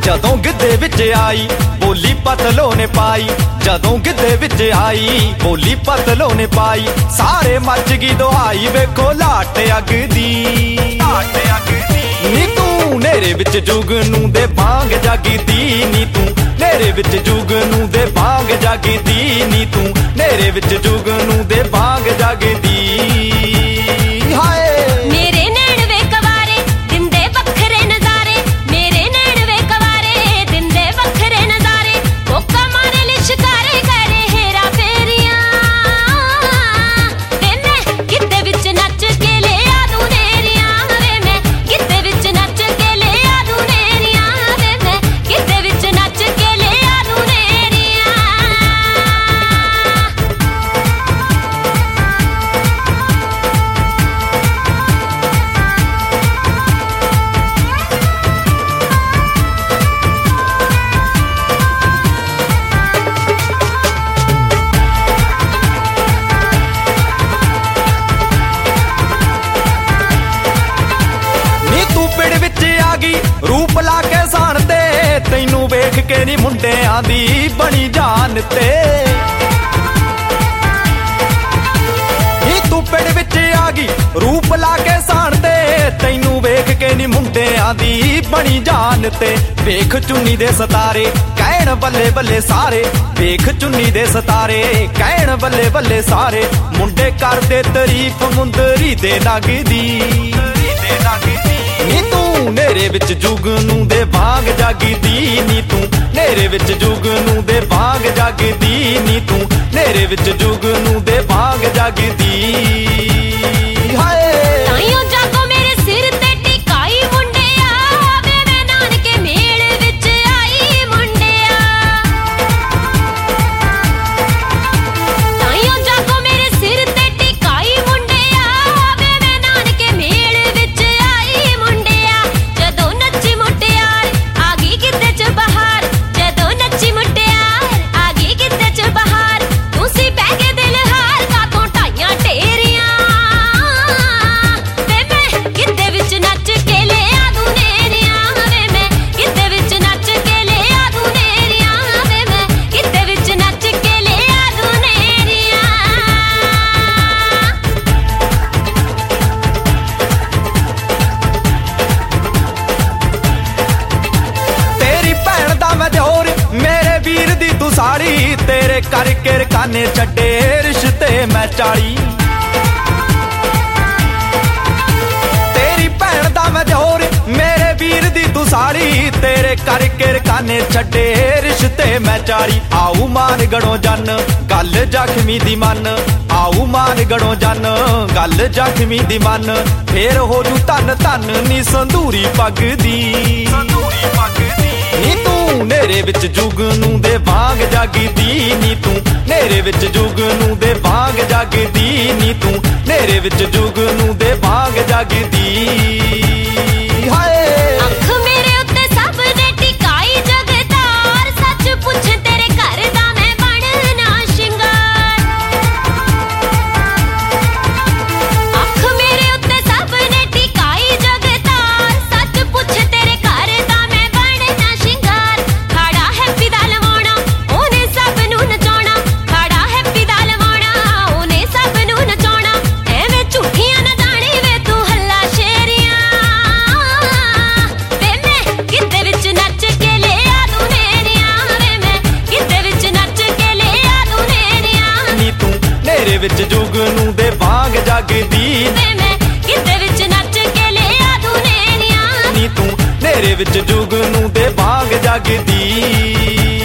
जदों गिद्धे विच आई बोली पतलो ने पाई, जदों गिद्धे विच आई बोली पतलो ने पाई। सारे मच गई दुहाई वेखो लाट अग दी, नी तू नेरे विच जुगनू दे बांग जागदी, नी तू नेरे विच जुगनू दे बांग जागदी, नी तू नेरे विच जुगनू दे बांग जागदी। हाय मेरे नैन वे कवारे दिंदे वखरे नजारे, मेरे नैन वे कवारे दिंदे वखरे नजारे। कोका मारे लिशकारे करे हेरा फेरियां, वे मैं गिद्धे विच नच के ले आदू नेरियां, वे मैं गिद्धे विच नच के ले आदू नेरियां, वे मैं गिद्धे विच नच के ले आदू नेरियां। रूप ला के सान ते तैनू वेख के नी मुंडियां दी बनी जान ते, तू पिंड विच आ गई रूप ला के सान ते तैनू वेख के नी मुंडियां दी बनी जान ते। वेख चुन्नी दे सतारे कहण बल्ले बल्ले सारे, वेख चुन्नी दे सतारे कहण बल्ले बल्ले सारे। मुंडे करदे तारीफ मुंदरी दे लगदी, नी तू नेरे विच जुगनू दे बांग जागदी, नी तू नेरे विच जुगनू दे बांग जागदी, नी तू नेरे विच जुगनू दे बांग जागदी। हाय ताइयों जागो मेरे सिर ते टिकाई मुंडिया, वे मैं नानके मेल विच आई मुंडिया। ताइयों जागो मेरे सिर ते टिकाई मुंडिया, वे मैं नानके मेल विच आई मुंडिया। जदों नच्ची मुटियार आ गई गिद्धे च बहार, जदों नच्ची मुटियार आ गई गिद्धे च बहार। तुसी बह के दिल हार कातों ढाइयां ढेरियां, वे मैं गिद्धे विच नच के ले आदू नेरियां, वे मैं गिद्धे विच नच के ले आदू नेरियां, वे मैं गिद्धे विच नच के ले आदू नेरियां। तेरी भैन दा मैं जोर मेरे वीर दी तू साड़ी, तेरे करके रकाने छड्डे रिश्ते मैं 40। तेरी भैन दा मैं जोर मेरे वीर दी तू साड़ी, तेरे करके रकाने छड्डे रिश्ते मैं 40। आऊ मान गड़ों जन गल जख्मी दी मन, आऊ मान गड़ों जन गल जख्मी दी मन। फेर हो जू धन धन नी संदूरी पग दी, नी तू नेरे विच जुगनू दे बांग जागदी, नी तू नेरे विच जुगनू दे बांग जागदी, नी तू नेरे विच जुगनू दे बांग जागदी। हाय अख मेरे उत्ते सब ने टिकाई जगदार, सच पुछ तेरे घर दा मैं बनना शिंगार। अख मेरे उत्ते सब ने टिकाई जगदार, सच पुछ तेरे घर दा मैं बनना शिंगार। खड़ा हैप्पी दा लवाउणा ओने सब नूं नचाउणा, खड़ा हैप्पी दा लवाउणा ओने सब नूं नचाउणा। एवें झूठियां ना जाणी वे तू हल्ला शेरियां, वे मैं गिद्धे विच नच के ले आदू नेरियां, वे मैं गिद्धे विच नच के ले आदू नेरियां। नी तू नेरे विच जुगनू दे बांग जागदी, वे मैं गिद्धे विच नच के ले आदू नेरियां। नी तू नेरे विच जुगनू दे बांग जागदी।